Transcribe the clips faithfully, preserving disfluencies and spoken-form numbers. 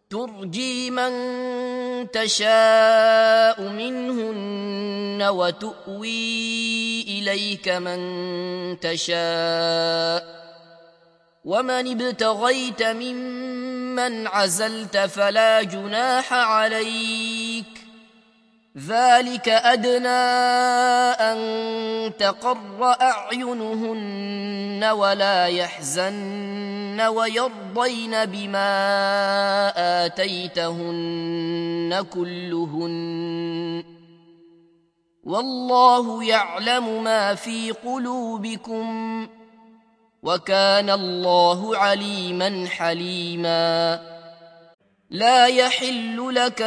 ترجي من تشاء منهن وتؤوي إليك من تشاء ومن ابتغيت ممن عزلت فلا جناح عليك ذلك أدنى أن تقر أعينهن ولا يحزن ويرضين بما آتيتهن كلهن والله يعلم ما في قلوبكم وكان الله عليما حليما لا يحل لك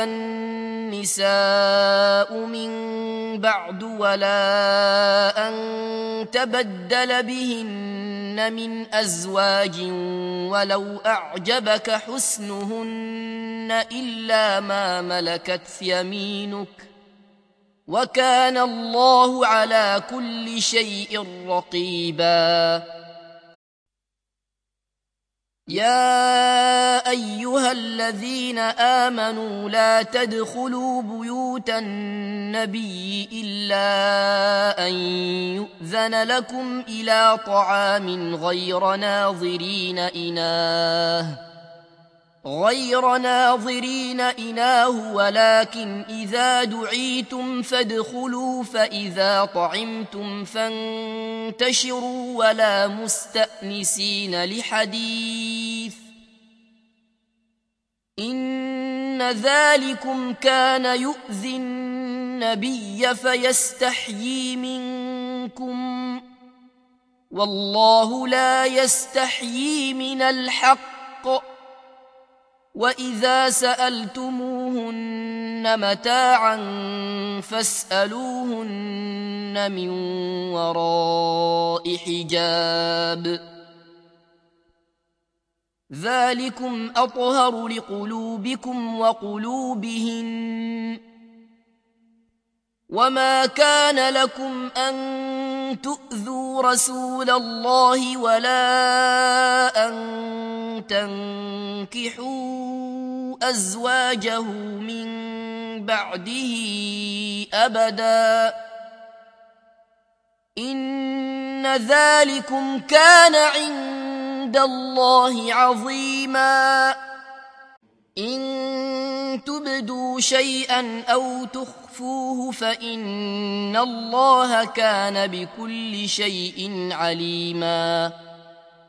النساء من بعد ولا أن تبدل بهن من أزواج ولو أعجبك حسنهن إلا ما ملكت يمينك وكان الله على كل شيء رقيبا يا أيها الذين آمنوا لا تدخلوا بيوت النبي إلا أن يؤذن لكم إلى طعام غير ناظرين إناه غير ناظرين إناه ولكن إذا دعيتم فادخلوا فإذا طعمتم فانتشروا ولا مستأنسين لحديث إن ذلكم كان يؤذي النبي فيستحيي منكم والله لا يستحيي من الحق وإذا سألتموهن متاعا فاسألوهن من وراء حجاب ذلكم أطهر لقلوبكم وقلوبهن وما كان لكم أن تؤذوا رسول الله ولا أن تنكحوا أزواجه من بعده أبدا إن ذلكم كان عند الله عظيما إن تبدوا شيئا أو تخفوه فإن الله كان بكل شيء عليما